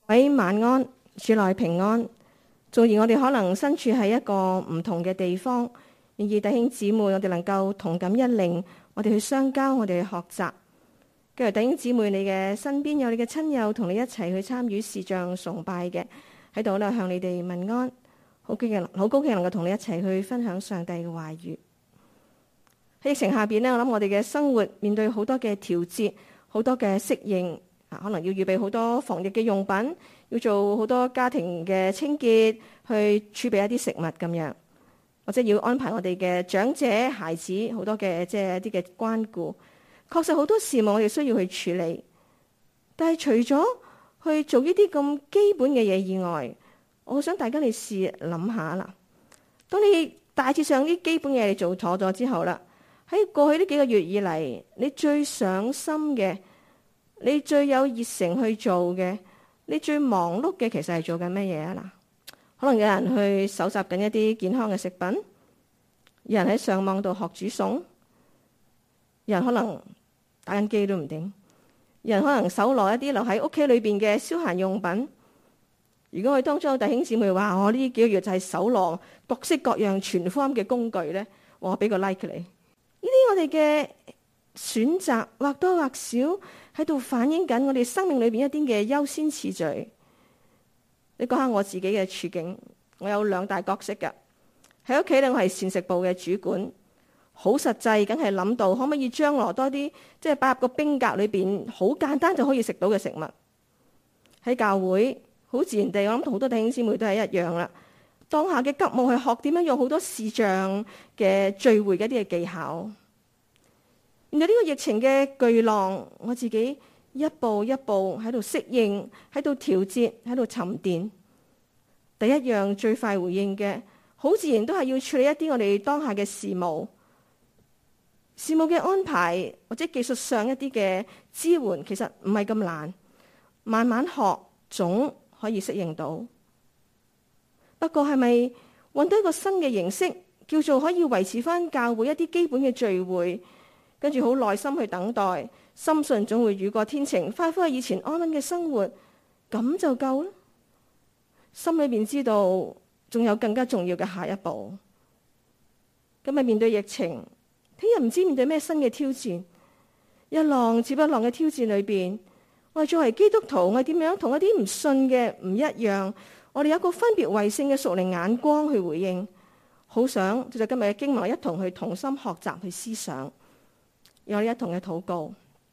喂，晚安，主內平安。縱然我哋可能身處喺一個唔同嘅地方，然而弟兄姊妹，我哋能夠同感一靈，我哋去相交，我哋去學習。跟住弟兄姊妹，你嘅身邊有你嘅親友同你一齊去參與視像崇拜嘅，喺度咧向你哋問安。好高興能夠同你一齊去分享上帝嘅話語。喺疫情下邊呢，我諗我哋嘅生活面對好多嘅調節，好多嘅適應，可能要預備好多防疫嘅用品，要做好多家庭嘅清潔，去儲備一啲食物咁樣，或者要安排我哋嘅長者、孩子好多嘅即係一啲嘅關顧。確實好多事務我哋需要去處理，但係除咗去做呢啲咁基本嘅嘢以外，我想大家你試諗下啦。當你大致上啲基本嘢你做妥咗之後啦，喺過去呢幾個月以嚟，你最上心嘅，你最有熱誠去做嘅，你最忙碌嘅，其實係做緊乜嘢啊？嗱，可能有人去搜集緊一啲健康嘅食品，有人喺上網度學煮餸，有人可能打緊機都唔定，有人可能搜羅一啲留喺屋企裏邊嘅消閒用品。如果佢當中有弟兄姊妹話我呢幾個月就係搜羅各式各樣全方嘅工具咧，我俾個 like 你。呢啲我哋嘅選擇或多或少喺度反映緊我哋生命裏邊一啲嘅優先次序。你講下我自己嘅處境，我有兩大角色㗎。喺屋企咧，我係膳食部嘅主管，好實際，梗係諗到可唔可以將來多啲，即係擺入個冰格裏邊，好簡單就可以食到嘅食物。喺教會好自然地，我諗同好多弟兄姊妹都係一樣啦。當下嘅急務係學點樣用好多視像嘅聚會嘅一啲嘅技巧。面對呢個疫情嘅巨浪，我自己一步一步喺度適應，喺度調節，喺度沉澱。第一樣最快回應嘅，好自然都係要處理一啲我哋當下嘅事務。事務嘅安排或者技術上一啲嘅支援，其實唔係咁難，慢慢學總可以適應到。不過係咪揾到一個新嘅形式，叫做可以維持翻教會一啲基本嘅聚會，跟住好耐心去等待，深信總會雨過天晴，翻返去以前安穩嘅生活，咁就夠啦。心裏面知道仲有更加重要嘅下一步。今日面對疫情，聽日唔知面對咩新嘅挑戰，一浪接一浪嘅挑戰裏邊，我哋作為基督徒，我哋點樣同一啲唔信嘅唔一樣？我哋有一個分別為聖嘅屬靈眼光去回應，好想就今日嘅經文一同去同心學習去思想，有一同嘅禱告。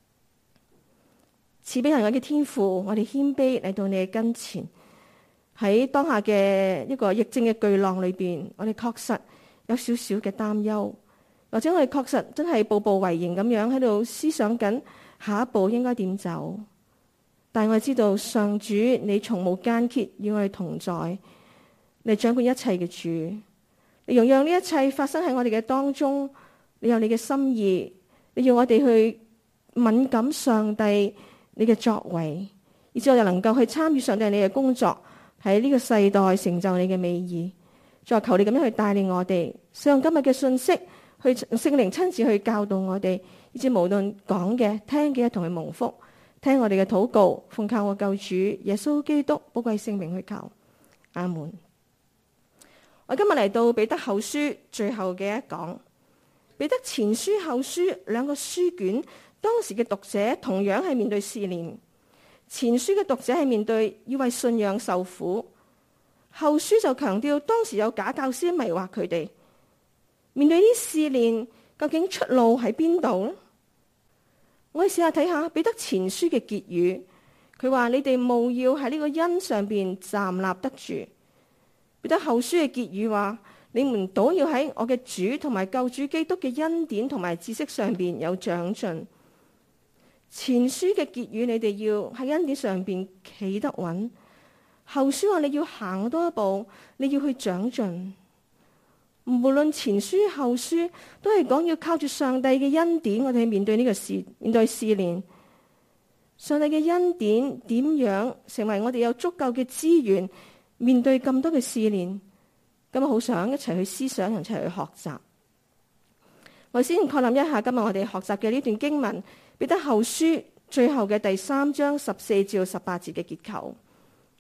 賜俾人嘅天父，我哋謙卑嚟到你嘅跟前，喺當下嘅一個疫症嘅巨浪裏邊，我哋確實有少少嘅擔憂，或者我哋確實真係步步為營咁樣喺度思想緊下一步應該點走。但係我哋知道上主你從無間歇與我哋同在，你掌管一切嘅主，你容讓呢一切發生喺我哋嘅當中，你有你嘅心意，你要我哋去敏感上帝你嘅作為，以至我哋能夠去參與上帝你嘅工作，喺呢個世代成就你嘅美意。再求你咁樣去帶領我哋，使用今日嘅信息，去聖靈親自去教導我哋，以至無論講嘅聽嘅一同去蒙福。聽我哋嘅禱告，奉靠我救主耶穌基督寶貴聖名去求，阿門。我今日嚟到彼得後書最後嘅一講，彼得前書後書兩個書卷，當時嘅讀者同樣係面對試煉。前書嘅讀者係面對要為信仰受苦，後書就強調當時有假教師迷惑佢哋。面對呢啲試煉，究竟出路喺邊度呢？我哋試下睇下彼得前書嘅結語，佢話你哋務要喺呢個恩上邊站立得住。彼得後書嘅結語話，你們倒要喺我嘅主同埋救主基督嘅恩典同埋知識上邊有長進。前書嘅結語，你哋要喺恩典上邊企得穩。後書話你要行多一步，你要去長進。無論前書後書，都係講要靠住上帝嘅恩典，我哋去面對呢個面對試煉。上帝嘅恩典點樣成為我哋有足夠嘅資源面對咁多嘅試煉？咁我好想一齊去思想，一齊去學習。我先確認一下今日我哋學習嘅呢段經文，彼得後書最後嘅第3章14至18節嘅結構。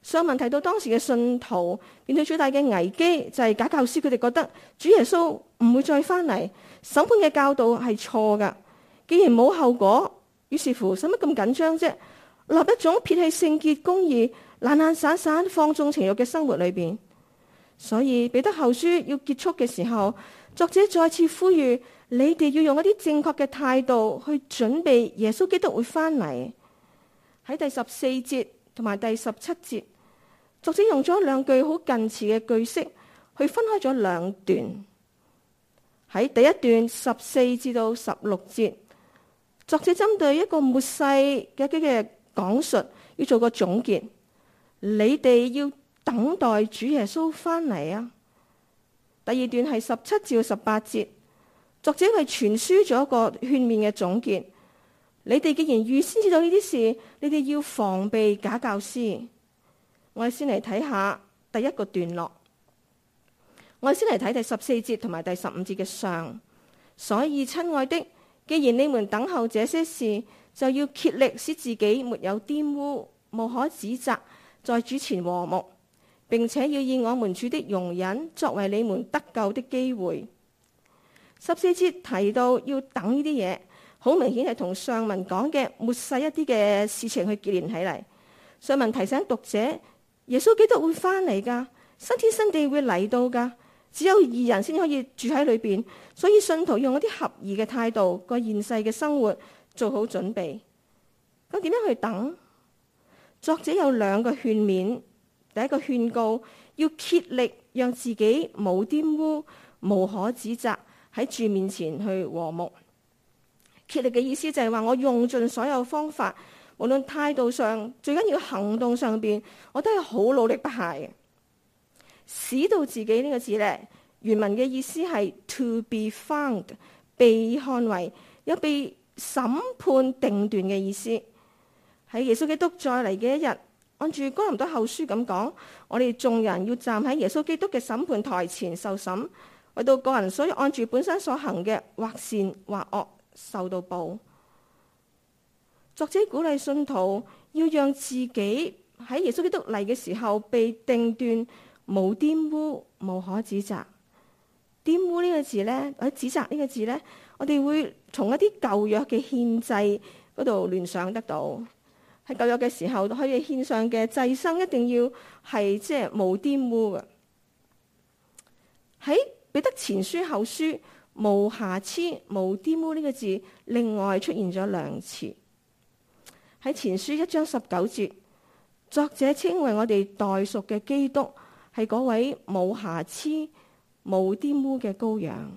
上文提到當時嘅信徒面對最大嘅危機就係假教師，佢哋覺得主耶穌唔會再翻嚟，審判嘅教導係錯噶。既然冇後果，於是乎使乜咁緊張啫？立一種撇棄聖潔公義、懶懶散散放縱情慾嘅生活裏邊。所以彼得後書要結束嘅時候，作者再次呼籲你哋要用一啲正確嘅態度去準備耶穌基督會翻嚟。喺第14節同埋第17節，作者用咗兩句好近似嘅句式去分開咗兩段。喺第一段14至到16節，作者針對一個末世嘅講述要做個總結。你哋要等待主耶穌翻嚟啊！第二段係17至18節，作者為全書做一個勸勉嘅總結。你哋既然預先知道呢啲事，你哋要防備假教師。我哋先嚟睇下第一個段落。我哋先嚟睇第14節同埋第15節嘅上。所以親愛的，既然你們等候這些事，就要竭力使自己沒有玷污，無可指責，在主前和睦，並且要以我們主的容忍作為你們得救的機會。14節提到要等呢啲嘢，好明顯係同上文講嘅末世一啲嘅事情去結連起嚟。上文提醒讀者，耶穌基督會翻嚟噶，新天新地會嚟到噶，只有義人先可以住喺裏邊，所以信徒用一啲合宜嘅態度過現世嘅生活，做好準備。咁點樣去等？作者有兩個勸勉，第一個勸告要竭力讓自己冇玷污、無可指責，喺主面前去和睦。竭力嘅意思就係話我用盡所有方法，無論態度上，最緊要行動上邊，我都係好努力不懈嘅。使到自己呢個字咧，原文嘅意思係 to be found， 被看為，有被審判定斷嘅意思。喺耶穌基督再嚟嘅一日，按住哥林多後書咁講，我哋眾人要站喺耶穌基督嘅審判台前受審，為到個人所以按住本身所行嘅，或善或惡，受到報。作者鼓勵信徒要讓自己喺耶穌基督嚟嘅時候被定斷，無玷污，無可指責。玷污呢個字呢，或者指責呢個字呢，我哋會從一啲舊約嘅獻祭嗰度聯想得到。喺舊約嘅時候，佢哋獻上嘅祭牲一定要係即係無玷污嘅。喺彼得前書後書，無瑕疵、無玷污呢個字另外出現咗兩次。喺前書1章19節，作者稱為我哋代贖嘅基督係嗰位無瑕疵、無玷污嘅羔羊。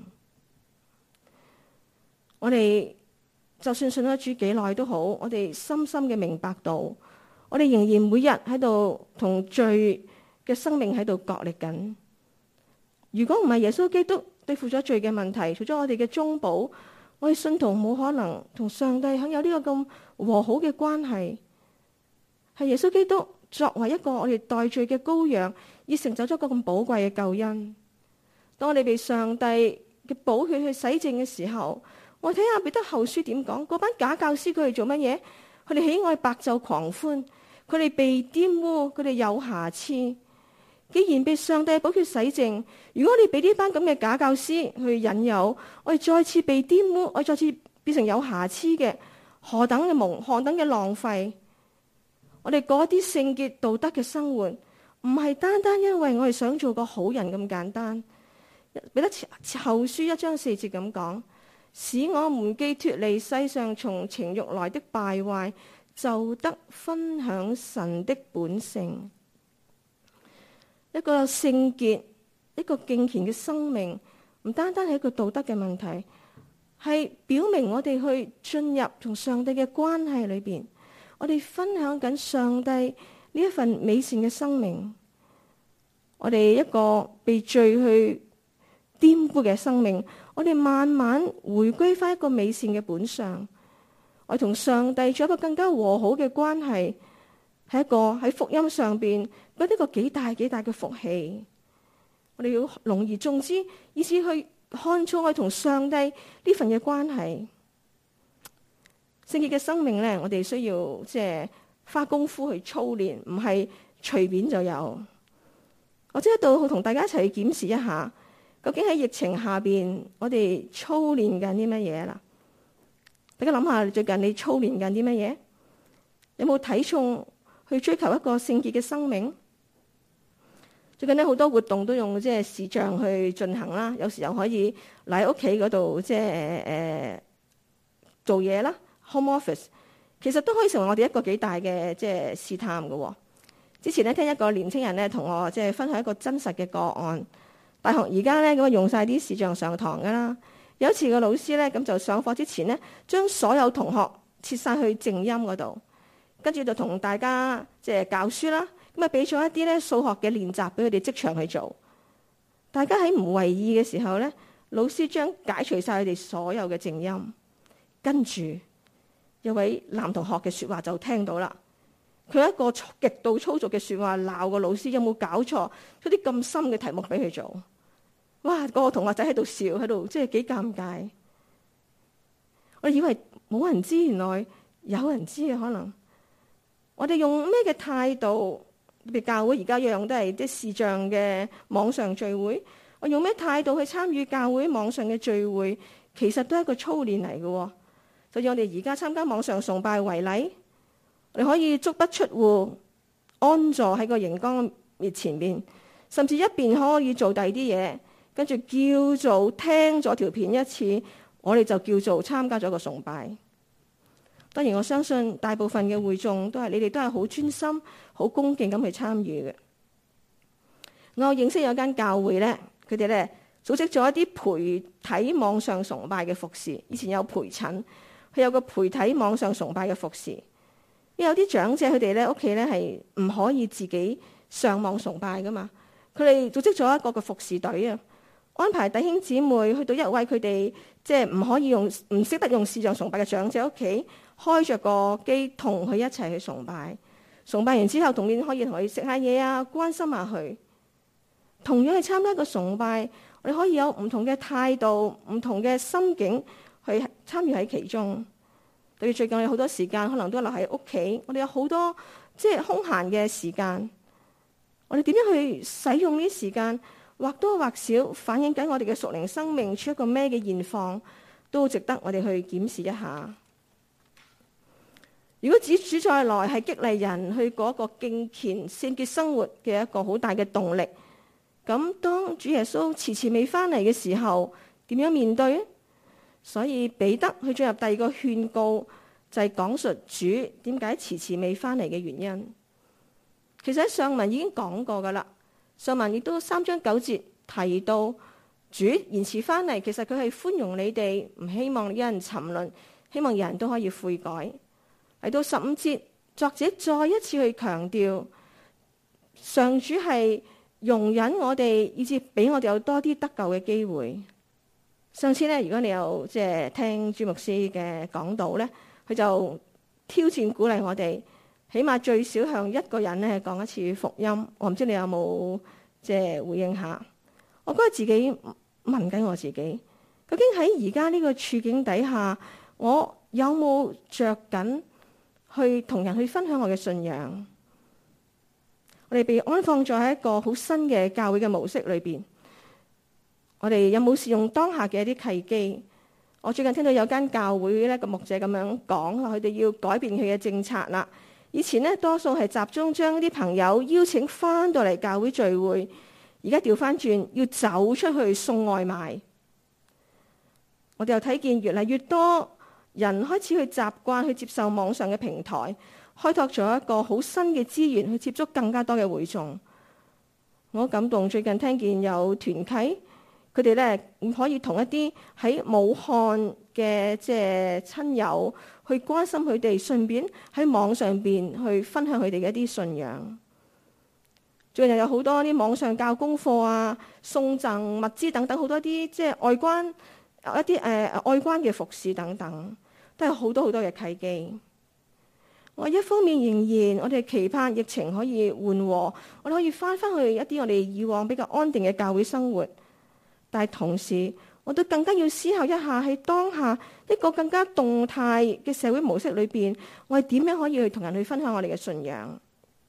我哋就算信咗主幾耐都好，我哋深深嘅明白到，我哋仍然每日喺度同罪嘅生命喺度角力緊。如果唔係耶穌基督對付咗罪嘅問題，除咗我哋嘅中保，我哋信徒冇可能同上帝享有呢個咁和好嘅關係。係耶穌基督作為一個我哋代罪嘅羔羊，已成就咗個咁寶貴嘅救恩。當我哋被上帝嘅寶血去洗淨嘅時候，我睇下彼得後書點講，嗰班假教師佢哋做乜嘢？佢哋喜愛白晝狂歡，佢哋被玷污，佢哋有瑕疵。既然被上帝寶血洗淨，如果你俾呢班咁嘅假教師去引誘，我哋再次被玷污，我哋再次變成有瑕疵嘅，何等嘅何等嘅浪費！我哋過一啲聖潔道德嘅生活，唔係單單因為我哋想做個好人咁簡單。彼得後書1章4節咁講，使我們既脫離世上從情慾來的敗壞，就得分享神的本性。一個聖潔、一個敬虔嘅生命，唔單單係一個道德嘅問題，係表明我哋去進入同上帝嘅關係裏邊，我哋分享緊上帝呢一份美善嘅生命。我哋一個被罪去玷污嘅生命，我哋慢慢回歸翻一個美善嘅本相，我同上帝做一個更加和好嘅關係，係一個喺福音上邊嗰啲個幾大嘅福氣。我哋要隆而重之，以至去看重我同上帝呢份嘅關係。聖潔嘅生命咧，我哋需要即係花功夫去操練，唔係隨便就有。我即係喺度同大家一齊去檢視一下，究竟喺疫情下邊，我哋操練緊啲乜嘢啦？大家諗下，最近你操練緊啲乜嘢？有冇體重去追求一個聖潔嘅生命？最近呢，好多活動都用即係視像去進行啦，有時候可以嚟喺屋企嗰度即係做嘢啦 ，home office， 其實都可以成為我哋一個幾大嘅即係試探嘅。之前咧聽一個年青人咧同我即係分享一個真實嘅個案，大學而家咧咁用晒啲視像上堂噶啦。有一次個老師咧咁就上課之前咧，將所有同學切晒去靜音嗰度，跟住就同大家即係教書啦。咁啊，俾咗一啲咧數學嘅練習俾佢哋即場去做。大家喺唔為意嘅時候咧，老師將解除晒佢哋所有嘅靜音，跟住有位男同學嘅說話就聽到啦。佢一個極度粗俗嘅說話鬧個老師，有冇搞錯？出啲咁深嘅題目俾佢做，哇！個同學仔喺度笑，喺度即係幾尷尬。我以為冇人知，原來有人知嘅可能。我哋用咩嘅態度？特別教會而家樣樣都係啲視像嘅網上聚會，我用咩態度去參與教會網上嘅聚會，其實都係一個操練嚟嘅。就以我哋而家參加網上崇拜為例，你可以足不出戶，安坐喺個熒光面前面，甚至一邊可以做第二啲嘢，跟住叫做聽咗條片一次，我哋就叫做參加咗個崇拜。當然我相信大部分嘅會眾都係你哋都係好專心、好恭敬咁去參與嘅。我認識有間教會咧，佢哋咧組織咗一啲陪睇網上崇拜嘅服侍。以前有陪診，佢有個陪睇網上崇拜嘅服侍。因為有啲長者佢哋咧屋企咧係唔可以自己上網崇拜噶嘛，佢哋組織咗一個嘅服侍隊啊，安排弟兄姊妹去到一位佢哋即係唔可以用、唔識得用視像崇拜嘅長者屋企，開着個機同佢一齊去崇拜。崇拜完之後，同面可以同佢食下嘢啊，關心下佢。同樣去參加一個崇拜，我哋可以有唔同嘅態度、唔同嘅心境去參與喺其中。對於最近有好多時間，可能都留喺屋企，我哋有好多即係空閒嘅時間，我哋點樣去使用呢啲時間，或多或少反映緊我哋嘅屬靈生命出一個咩嘅現況，都值得我哋去檢視一下。如果主再來係激勵人去過一個敬虔聖潔生活嘅一個好大嘅動力，咁當主耶穌遲遲未翻嚟嘅時候，點樣面對呢？所以彼得去進入第二個勸告，就係講述主點解遲遲未翻嚟嘅原因。其實喺上文已經講過噶啦，上文亦都3章9節提到主延遲翻嚟，其實佢係寬容你哋，唔希望有人沉淪，希望人人都可以悔改。嚟到15節，作者再一次去強調，上主係容忍我哋，以至俾我哋有多啲得救嘅機會。上次咧，如果你有即係聽朱牧師嘅講道咧，佢就挑戰鼓勵我哋，起碼最少向一個人咧講一次福音。我唔知你有冇即係回應下？我覺得自己問緊我自己，究竟喺而家呢個處境底下，我有冇着緊去同人去分享我嘅信仰？我哋被安放咗喺一個好新嘅教會嘅模式裏邊，我哋有冇使用當下嘅一啲契機？我最近聽到有間教會咧個牧者咁樣講，佢哋要改變佢嘅政策啦。以前咧多數係集中將啲朋友邀請翻到嚟教會聚會，而家調翻轉要走出去送外賣。我哋又睇見越嚟越多人開始去習慣去接受網上嘅平台，開拓咗一個好新嘅資源去接觸更加多嘅會眾。我感動，最近聽見有團契，佢哋咧可以同一啲喺武漢嘅即係親友去關心佢哋，順便喺網上邊去分享佢哋嘅一啲信仰。最近有好多啲網上教功課啊、送贈物資等等，好多啲即係外關一啲外關嘅服侍等等，都係好多好多嘅契機。我一方面仍然我哋期盼疫情可以緩和，我哋可以翻返去一啲我哋以往比較安定嘅教會生活。但係同時， 我都更加要思考一下喺當下一個更加動態嘅社會模式裏邊，我係點樣可以去同人去分享我哋嘅信仰。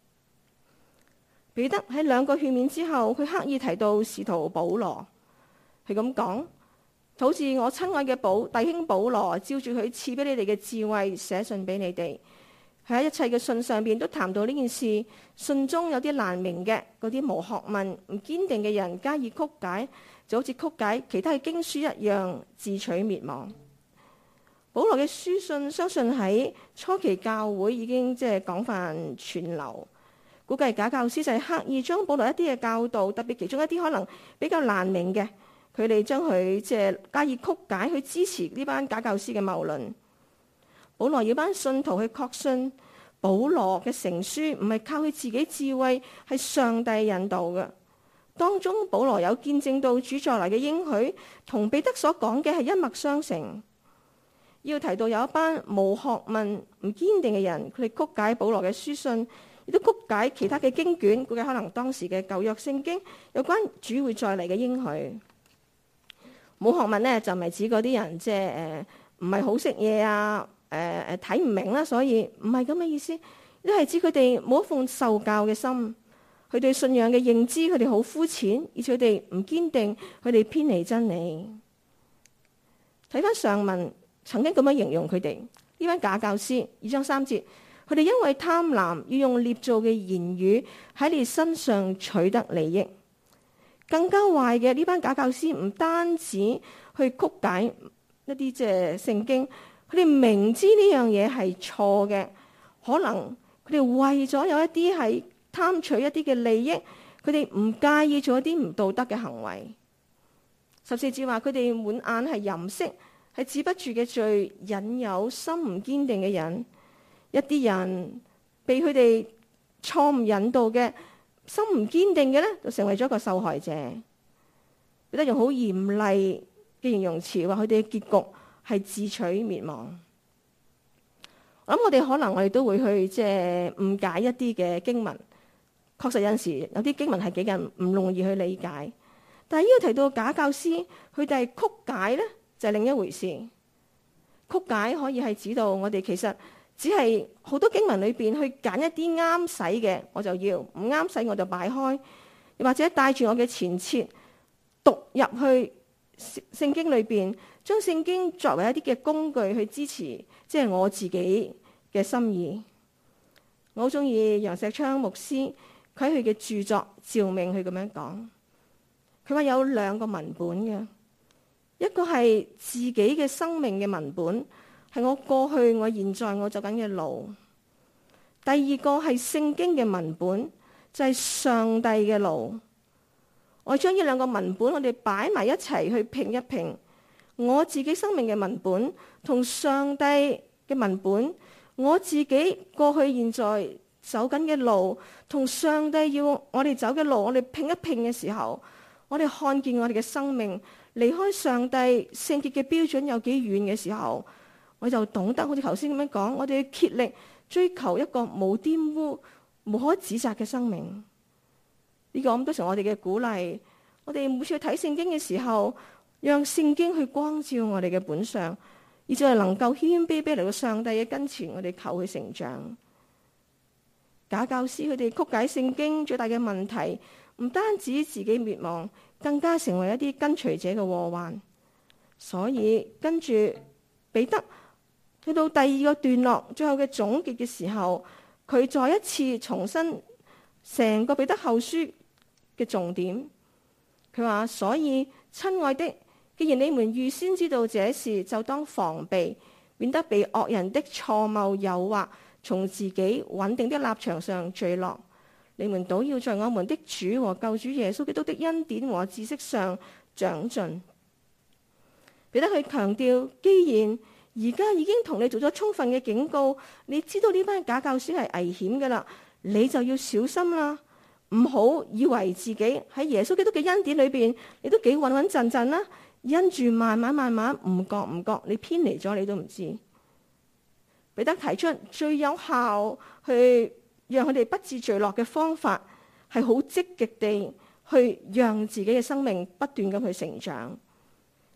彼得喺2個勸勉之後，佢刻意提到使徒保羅，係咁講，好似我親愛嘅弟兄保羅，照住佢賜俾你哋嘅智慧寫信俾你哋。喺一切嘅信上邊都談到呢件事，信中有啲難明嘅，嗰啲無學問唔堅定嘅人加以曲解，就好似曲解其他嘅經書一樣，自取滅亡。保羅嘅書信相信喺初期教會已經廣泛傳流，估計假教師就係刻意將保羅一啲嘅教導，特別其中一啲可能比較難明嘅，佢哋將佢加以曲解去支持呢班假教師嘅謬論。保羅要班信徒去確信保羅嘅成書唔係靠佢自己智慧，係上帝引導嘅。當中保羅有見證到主再來嘅應許，同彼得所講嘅係一脈相承。要提到有一班無學問唔堅定嘅人，佢哋曲解保羅嘅書信，亦都曲解其他嘅經卷，估計可能當時嘅舊約聖經有關主會再嚟嘅應許。冇學問呢，就唔係指嗰啲人唔係好識嘢啊，睇唔明啦，所以唔係咁嘅意思。都係指佢哋冇一份受教嘅心，佢對信仰嘅認知佢哋好膚淺，而且佢哋唔堅定，佢哋偏離真理。睇翻上文曾經咁樣形容佢哋呢班假教師，2章3節，佢哋因為貪婪要用捏造嘅言語喺你身上取得利益。更加壞嘅呢班假教師唔單止去曲解一啲聖經，佢哋明知呢樣嘢係錯嘅，可能佢哋為咗有一啲係貪取一啲嘅利益，佢哋唔介意做一啲唔道德嘅行為。14節話佢哋滿眼係淫色，係止不住嘅罪，引誘心唔堅定嘅人。一啲人被佢哋錯誤引導嘅心唔堅定嘅咧，就成為咗一個受害者。彼得用好嚴厲嘅形容詞話佢哋嘅結局係自取滅亡。我諗我哋可能我哋都會去誤解一啲嘅經文，確實有陣時有啲經文係幾咁唔容易去理解。但係呢個提到假教師，佢哋係曲解咧，就係另一回事。曲解可以係指到我哋其實只係好多經文裏邊去揀一啲啱使嘅，我就要；唔啱使我就擺開，又或者帶住我嘅前設讀入去聖經裏邊，將聖經作為一啲嘅工具去支持，我自己嘅心意。我好中意楊石昌牧師，佢喺佢嘅著作《召命》佢咁樣講，佢話有2個文本嘅，一個係自己嘅生命嘅文本，係我過去、我現在、我走緊嘅路；第2個係聖經嘅文本，就係上帝嘅路。我將呢2個文本，我哋擺埋一齊去評一評，我自己生命嘅文本同上帝嘅文本，我自己過去、現在走緊嘅路，同上帝要我哋走嘅路，我哋拼一拼嘅時候，我哋看見我哋嘅生命離開上帝聖潔嘅標準有幾遠嘅時候，我就懂得好似頭先咁樣講，我哋要竭力追求一個冇玷污、無可指責嘅生命。呢個咁都成我哋嘅鼓勵。我哋每次去睇聖經嘅時候，讓聖經去光照我哋嘅本相，以至係能夠謙謙卑卑嚟到上帝嘅跟前，我哋求佢成長。假教師佢哋曲解聖經最大嘅問題，唔單止自己滅亡，更加成為一啲跟隨者嘅禍患。所以跟住彼得去到第2個段落最後嘅總結嘅時候，佢再一次重申成個彼得後書嘅重點。佢話：所以親愛的，既然你們預先知道這事，就當防備，免得被惡人的錯謬誘惑，從自己穩定的立場上墜落。你們倒要在我們的主和救主耶穌基督的恩典和知識上長進。彼得去強調，既然而家已經同你做咗充分嘅警告，你知道呢班假教師係危險噶啦，你就要小心啦。唔好以為自己喺耶穌基督嘅恩典裏邊，你都幾穩穩陣陣啦。因住慢慢唔覺，你偏離咗，你都唔知。彼得提出最有效去讓佢哋不致墜落嘅方法，係好積極地去讓自己嘅生命不斷咁去成長。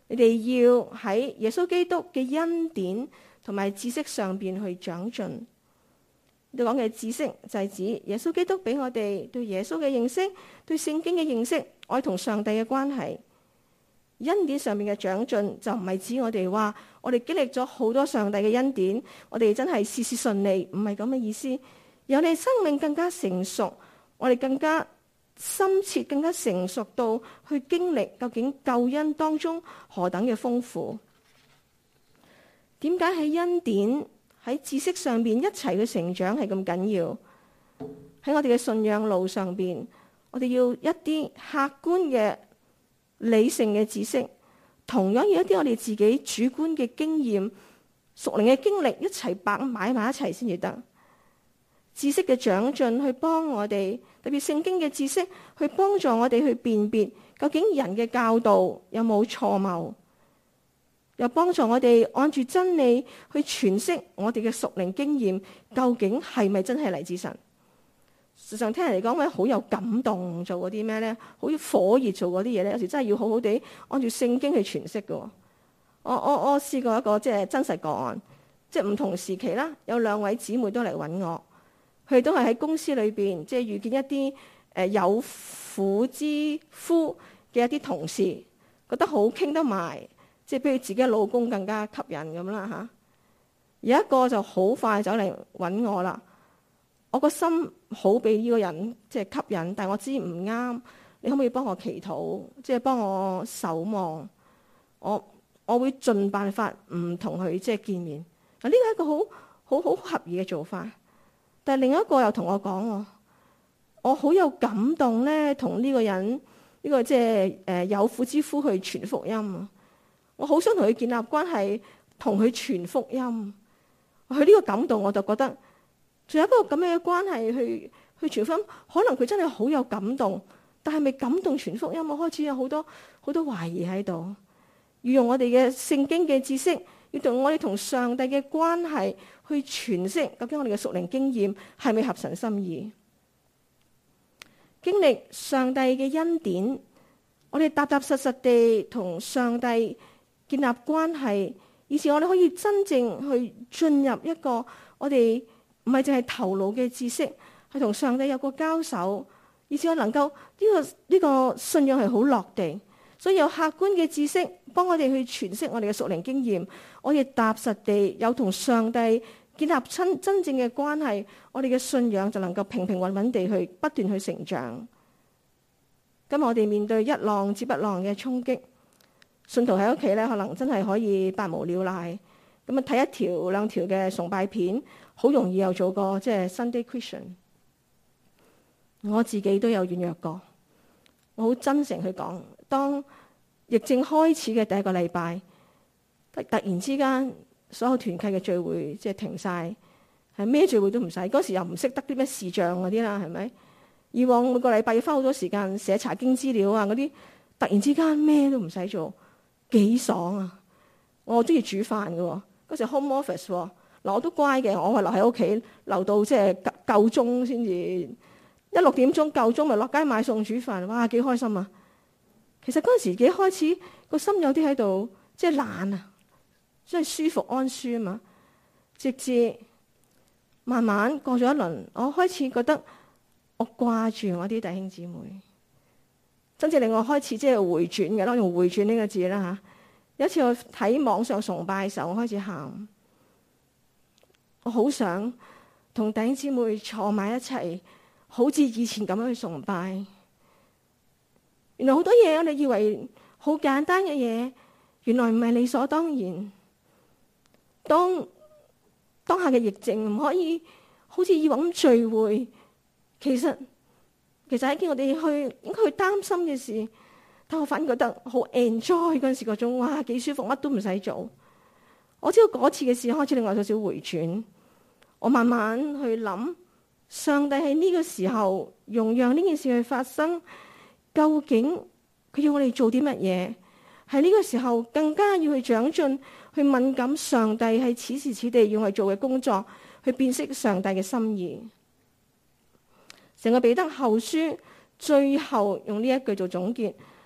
你哋要喺耶穌基督嘅恩典同埋知識上邊去長進。呢度講嘅知識就係指耶穌基督俾我哋對耶穌嘅認識，對聖經嘅認識，愛同上帝嘅關係。恩典上面嘅長進就唔係指我哋話我哋經歷咗好多上帝嘅恩典，我哋真係事事順利，唔係咁嘅意思。而我哋生命更加成熟，我哋更加深切、更加成熟到去經歷究竟救恩當中何等嘅豐富。點解喺恩典喺知識上邊一齊嘅成長係咁緊要？喺我哋嘅信仰路上邊，我哋要一啲客觀嘅理性嘅知識，同樣要一啲我哋自己主觀嘅經驗、屬靈嘅經歷一齊擺埋一齊先至得。知識嘅長進去幫我哋，特別聖經嘅知識去幫助我哋去辨別究竟人嘅教導有冇錯謬，又幫助我哋按住真理去詮釋我哋嘅屬靈經驗究竟係咪真係嚟自神。事實上聽人嚟講，好有感動做嗰啲咩咧，好火熱做嗰啲嘢咧，有時真係要好好地按住聖經去詮釋嘅。我試過一個即係真實個案，即係唔同時期啦，有兩位姊妹都嚟揾我，佢哋都係喺公司裏邊即係遇見一啲有婦之夫嘅一啲同事，覺得好傾得埋，即係比佢自己嘅老公更加吸引咁啦嚇。有一個就好快走嚟揾我啦。我個心好俾呢個人即係吸引，但係我知唔啱，你可唔可以幫我祈禱，即係幫我守望？我會盡辦法唔同佢即係見面。嗱，呢個係一個好合宜嘅做法。但係另一個又同我講，我好有感動咧，同呢個人呢個即係有婦之夫去傳福音啊！我好想同佢建立關係，同佢傳福音。佢呢個感動我就覺得。仲有一個咁樣嘅關係去傳福音，可能佢真係好有感動，但係咪感動傳福音？我開始有好多懷疑喺度。要用我哋嘅聖經嘅知識，要同我哋同上帝嘅關係去詮釋，究竟我哋嘅屬靈經驗係咪合神心意？經歷上帝嘅恩典，我哋踏踏實實地同上帝建立關係，以至我哋可以真正去進入一個我哋。唔係淨係頭腦嘅知識，係同上帝有個交手，以至我能夠呢個信仰係好落地。所以有客觀嘅知識幫我哋去詮釋我哋嘅屬靈經驗，我哋踏實地有同上帝建立真正嘅關係，我哋嘅信仰就能夠平平穩穩地去不斷去成長。今日我哋面對一浪接一浪嘅衝擊，信徒喺屋企咧，可能真係可以百無聊賴，咁啊睇一條兩條嘅崇拜片。好容易又做個即係 Sunday Christian， 我自己都有軟弱過。我好真誠去講，當疫症開始嘅第一個禮拜，突然之間所有團契嘅聚會即係停晒，係咩聚會都唔使。嗰時又唔識得啲咩視像嗰啲啦，係咪？以往每個禮拜要花好多時間寫查經資料啊嗰啲，突然之間咩都唔使做，幾爽啊！我中意煮飯嘅，嗰時 home office 喎。嗱，我都乖嘅，我係留喺屋企，留到即係夠鐘先至6點鐘夠鐘，咪落街買餸煮飯，哇，幾開心啊！其實嗰陣時幾開始個心有啲喺度，即係懶啊，即係舒服安舒啊嘛。直至慢慢過咗一輪，我開始覺得我掛住我啲弟兄姊妹，真正令我開始即係回轉嘅咯，用回轉呢個字啦嚇。有一次我睇網上崇拜嘅時候，我開始喊。我好想同弟兄姊妹坐埋一齊，好似以前咁樣去崇拜。原來好多嘢我哋以為好簡單嘅嘢，原來唔係理所當然。當下嘅疫症唔可以好似以往咁聚會，其實係一件我哋應該去擔心嘅事。但我反而覺得好 enjoy 嗰陣時嗰種，哇，幾舒服，乜都唔使做。我知道嗰次嘅事開始令我有少少回轉。我慢慢去諗，上帝喺呢個時候容讓呢件事去發生，究竟佢要我哋做啲乜嘢？喺呢個時候更加要去長進，去敏感上帝喺此時此地要我哋做嘅工作，去辨識上帝嘅心意。成個彼得後書最後用呢一句做總結，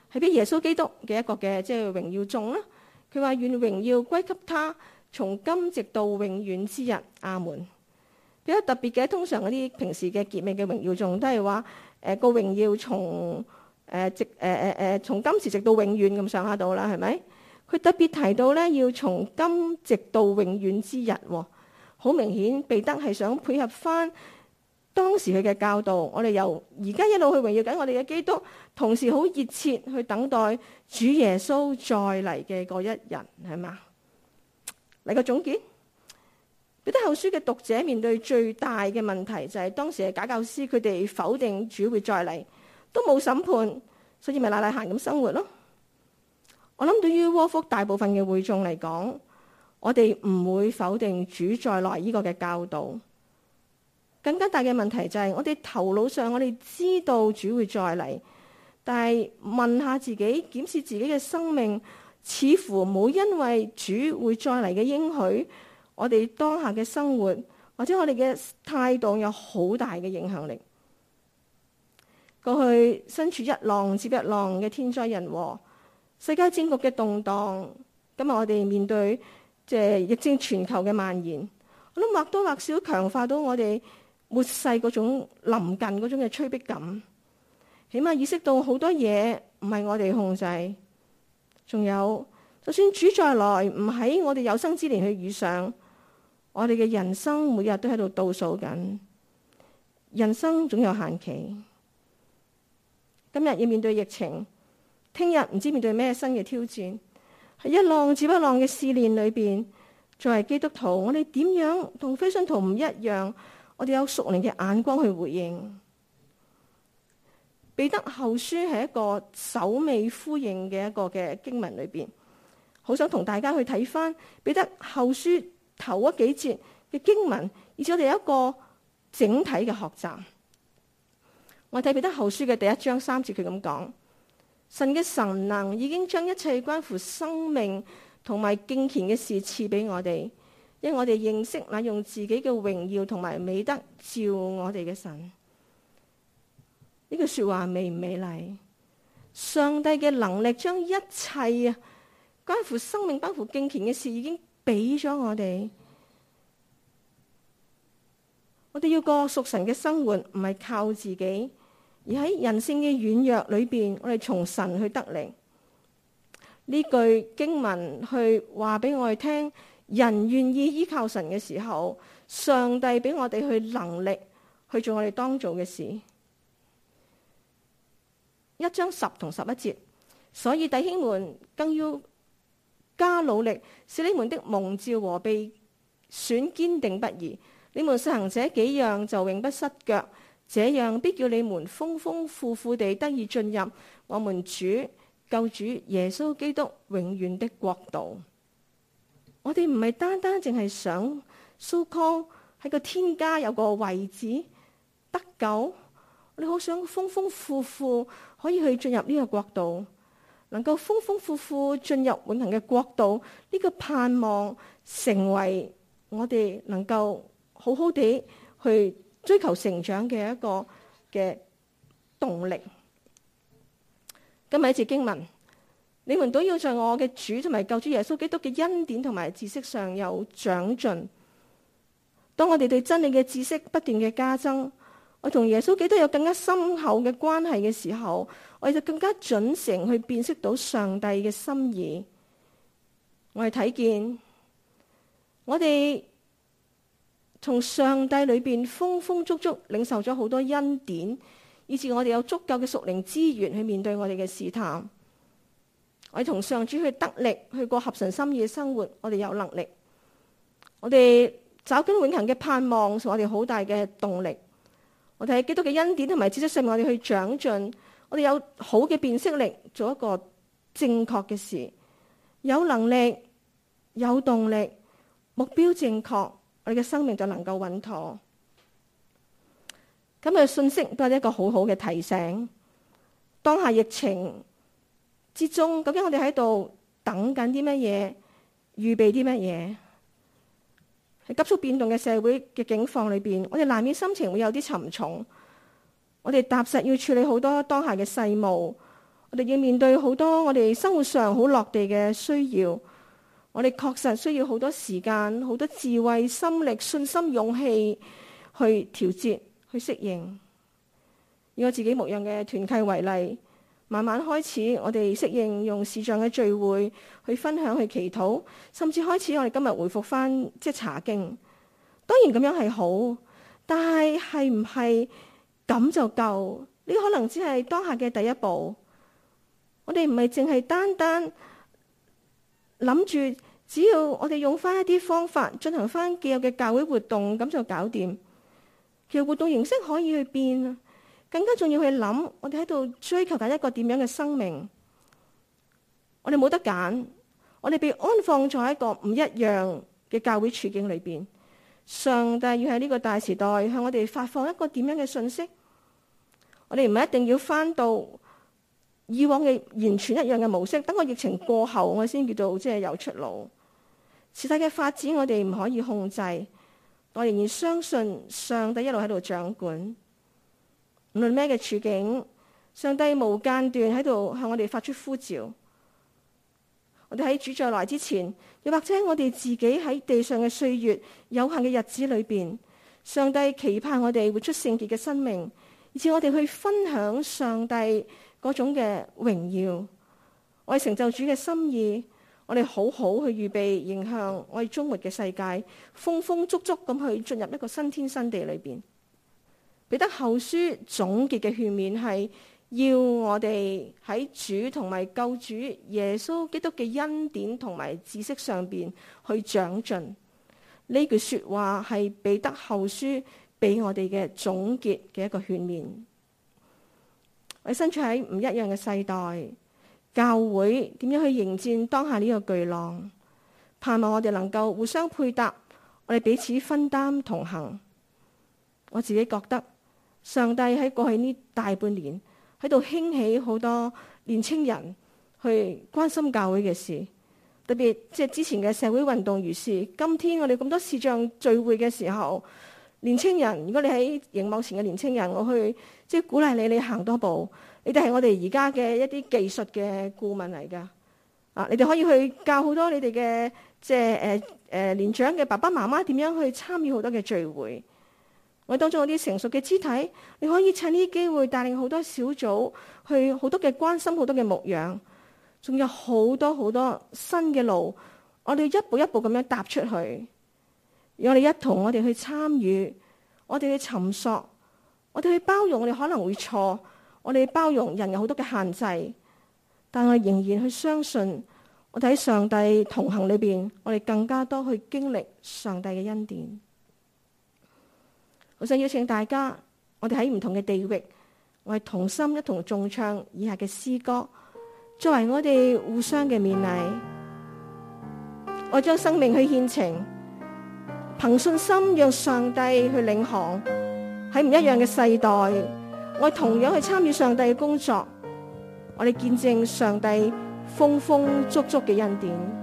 係俾耶穌基督嘅一個嘅即係榮耀頌啦。佢話願榮耀歸給他，從今直到永遠之日，阿門。比較特別嘅，通常嗰啲平時嘅結尾嘅榮耀頌都係話個榮耀從從今時直到永遠咁上下到啦，係咪？佢特別提到咧，要從今直到永遠之日，好明顯彼得係想配合翻當時佢嘅教導。我哋由而家一路去榮耀緊我哋嘅基督，同時好熱切去等待主耶穌再嚟嘅嗰一日，係嘛？嚟個總結，彼得後書嘅讀者面對最大嘅問題就係當時嘅假教師，佢哋否定主會再嚟，都冇審判，所以咪賴賴閒咁生活咯。我諗對於窩福大部分嘅會眾嚟講，我哋唔會否定主再來呢個嘅教導。更加大嘅問題就係我哋頭腦上我哋知道主會再嚟，但係問下自己，檢視自己嘅生命，似乎冇因為主會再嚟嘅應許，我哋當下嘅生活或者我哋嘅態度有好大嘅影響力。過去身處一浪接一浪嘅天災人禍，世界政局嘅動盪，今日我哋面對即係疫症全球嘅蔓延，我諗或多或少強化到我哋末世嗰種臨近嗰種嘅催逼感。起碼意識到好多嘢唔係我哋控制。仲有，就算主再來唔喺我哋有生之年去遇上，我哋嘅人生每日都喺度倒數緊。人生總有限期。今日要面對疫情，聽日唔知面對咩新嘅挑戰，喺一浪接一浪嘅試煉裏邊，作為基督徒，我哋點樣同非信徒唔一樣？我哋有屬靈嘅眼光去回應。彼得後書係一個首尾呼應嘅一個嘅經文裏邊，好想同大家去睇翻彼得後書頭嗰幾節嘅經文，而且我哋有一個整體嘅學習。我睇彼得後書嘅第1章3節，佢咁講：神嘅神能已經將一切關乎生命同埋敬虔嘅事賜俾我哋，因為我哋認識那用自己嘅榮耀同埋美德召我哋嘅神。呢句說話美唔美麗？上帝嘅能力將一切啊關乎生命、關乎敬虔嘅事已經俾咗我哋。我哋要過屬神嘅生活，唔係靠自己，而喺人性嘅軟弱裏邊，我哋從神去得力。呢句經文去話俾我哋聽，人願意依靠神嘅時候，上帝俾我哋去能力去做我哋當做嘅事。1章10同11節，所以弟兄們更要加努力，使你們的蒙召和被選堅定不移。你們實行這幾樣，就永不失腳，這樣必叫你們豐豐富富地得以進入我們主救主耶穌基督永遠的國度。我哋唔係單單淨係想 so call 喺個天家有個位置得救，我哋好想豐豐富富可以去進入呢個國度，能夠豐豐富富進入永恆嘅國度。呢個盼望成為我哋能夠好好地去追求成長嘅一個嘅動力。今日一節經文，你們都要在我嘅主同埋救主耶穌基督嘅恩典同埋知識上有長進。當我哋對真理嘅知識不斷嘅加增，我同耶穌基督有更加深厚嘅關係嘅時候，我哋就更加準成去辨識到上帝嘅心意。我哋睇見我哋從上帝裏邊豐豐足足領受咗好多恩典，以致我哋有足夠嘅屬靈資源去面對我哋嘅試探。我哋同上主去得力，去過合神心意嘅生活，我哋有能力。我哋找緊永恆嘅盼望，係我哋好大嘅動力。我哋喺基督嘅恩典同埋知識上面，我哋去長進。我哋有好嘅辨識力，做一個正確嘅事，有能力、有動力，目標正確，我哋嘅生命就能夠穩妥。今日嘅信息都係一個好好嘅提醒。當下疫情之中，究竟我哋喺度等緊啲乜嘢？預備啲乜嘢？喺急速變動嘅社會嘅境況裏邊，我哋難免心情會有啲沉重。我哋踏實要處理好多當下嘅世務， 我哋要面對好多我哋生活上好落地嘅需要，我哋確實需要好多時間、好多智慧、心力、信心、勇氣去調節、去適應。以我自己牧養嘅團契為例，慢慢開始我哋適應用視像嘅聚會去分享、去祈禱，甚至開始我哋今日回復翻查經。當然咁樣係好，但係係唔係咁就夠？呢可能只係當下嘅第一步。我哋唔係淨係單單諗住，只要我哋用翻一啲方法進行翻既有嘅教會活動，咁就搞掂。其實活動形式可以去變，更加重要去諗，我哋喺度追求緊一個點樣嘅生命。我哋冇得揀，我哋被安放在一個唔一樣嘅教會處境裏邊。上帝要喺呢個大時代向我哋發放一個點樣嘅信息？我哋唔係一定要翻到以往嘅完全一樣嘅模式，等個疫情過後，我先叫做有出路。時代嘅發展我哋唔可以控制，我仍然相信上帝一路喺度掌管。無論咩嘅處境，上帝無間斷喺度向我哋發出呼召。我哋喺主再來之前，又或者我哋自己喺地上嘅歲月有限嘅日子裏邊，上帝期盼我哋活出聖潔嘅生命，以致我哋去分享上帝嗰種嘅榮耀。我哋成就主嘅心意，我哋好好去預備迎向我哋終末嘅世界，豐豐足足咁去進入一個新天新地裏邊。彼得後書總結嘅勸勉係要我哋喺主同埋救主耶穌基督嘅恩典同埋知識上邊去長進。呢句說話係彼得後書俾我哋嘅總結嘅一個勸勉。我哋身處喺唔一樣嘅世代，教會點樣去迎戰當下呢個巨浪？盼望我哋能夠互相配搭，我哋彼此分擔同行。我自己覺得上帝喺過去呢大半年喺度興起好多年青人去關心教會嘅事，特別之前嘅社會運動如是，今天我哋咁多視像聚會嘅時候，年青人，如果你喺熒幕前嘅年青人，我去鼓勵你行多步。你哋係我哋而家嘅一啲技術嘅顧問嚟噶，你哋可以去教好多你哋嘅年長嘅爸爸媽媽點樣去參與好多嘅聚會。我當中有啲成熟嘅肢體，你可以趁呢啲機會帶領好多小組去好多嘅關心，好多嘅牧養，仲有好多好多新嘅路，我哋一步一步咁樣踏出去。讓我哋一同我哋去參與，我哋去尋索，我哋去包容，我哋可能會錯，我哋包容人有好多嘅限制，但我哋仍然去相信，我哋喺上帝同行裏邊，我哋更加多去經歷上帝嘅恩典。我想邀請大家，我哋喺唔同嘅地域，我哋同心一同頌唱以下嘅詩歌，作為我哋互相嘅勉勵。我將生命去獻呈，憑信心讓上帝去領航。喺唔一樣嘅世代，我哋同樣去參與上帝嘅工作，我哋見證上帝豐豐足足嘅恩典。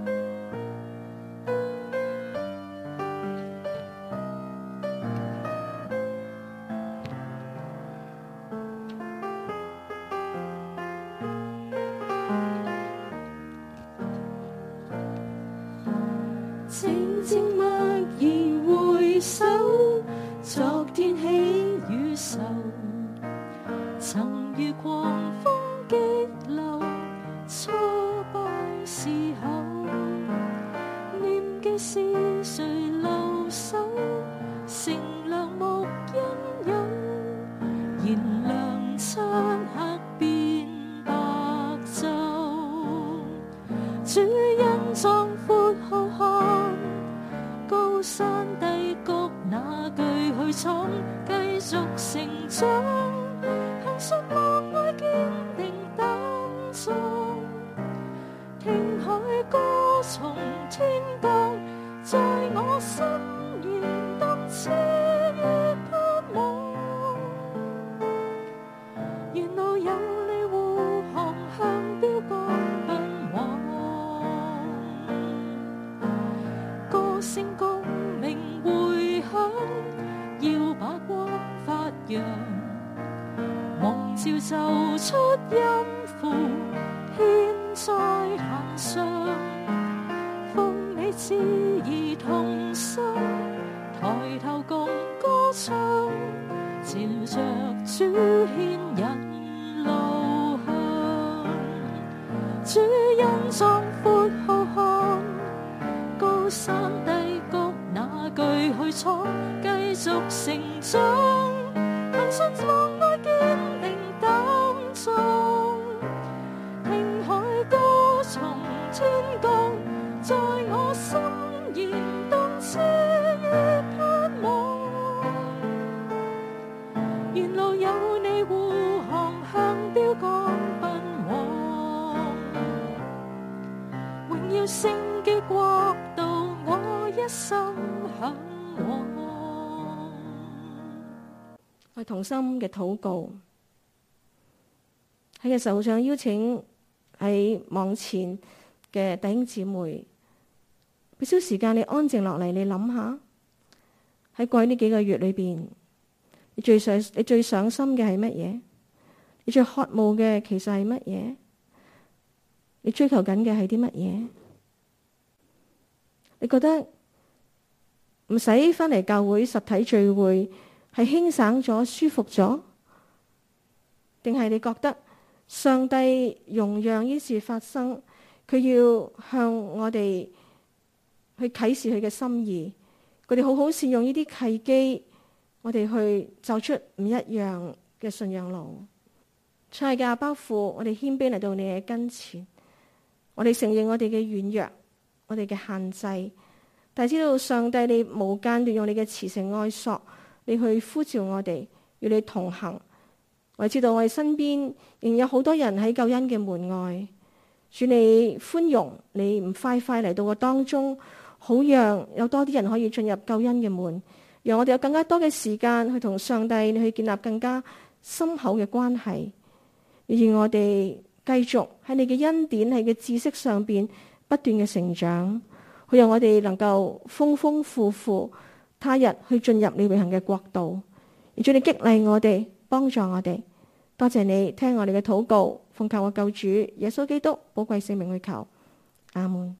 望照就出音負牽在壇上，奉你旨意同心，抬頭共歌唱，朝着主牽引路向。主恩壯闊浩瀚，高山低谷哪懼去闖，繼續成長，憑信望愛堅定膽壯，聽海歌從天降，在我心燃動熾熱盼望。沿路有你護航，向標杆奔往，榮耀聖潔國度，我一生向往。 我同心嘅禱告，喺嘅時候想邀請喺網前嘅弟兄姊妹，俾少時間你安靜落嚟，你諗下喺過去呢幾個月裏邊，你最上心嘅係乜嘢？你最渴慕嘅其實係乜嘢？你追求緊嘅係啲乜嘢？你覺得唔使翻嚟教會實體聚會係輕省咗、舒服咗，定係你覺得上帝容讓呢事發生，佢要向我哋去啟示佢嘅心意，佢哋好好善用呢啲契機，我哋去走出唔一樣嘅信仰路。親愛嘅阿爸父，我哋謙卑嚟到你嘅跟前，我哋承認我哋嘅軟弱，我哋嘅限制，但係知道上帝你無間斷用你嘅慈繩愛索，你去呼召我哋與你同行。我哋知道我哋身邊仍有好多人喺救恩嘅門外，主你寬容，你唔快快嚟到個當中，好讓有多啲人可以進入救恩嘅門，讓我哋有更加多嘅時間去同上帝去建立更加深厚嘅關係，而我哋繼續喺你嘅恩典、喺你嘅知識上邊不斷嘅成長，好讓我哋能夠豐豐富富，他日去進入你永恆嘅國度。而主你激勵我哋，幫助我哋。多謝你聽我哋嘅禱告，奉靠我救主耶穌基督寶貴聖名去求，阿門。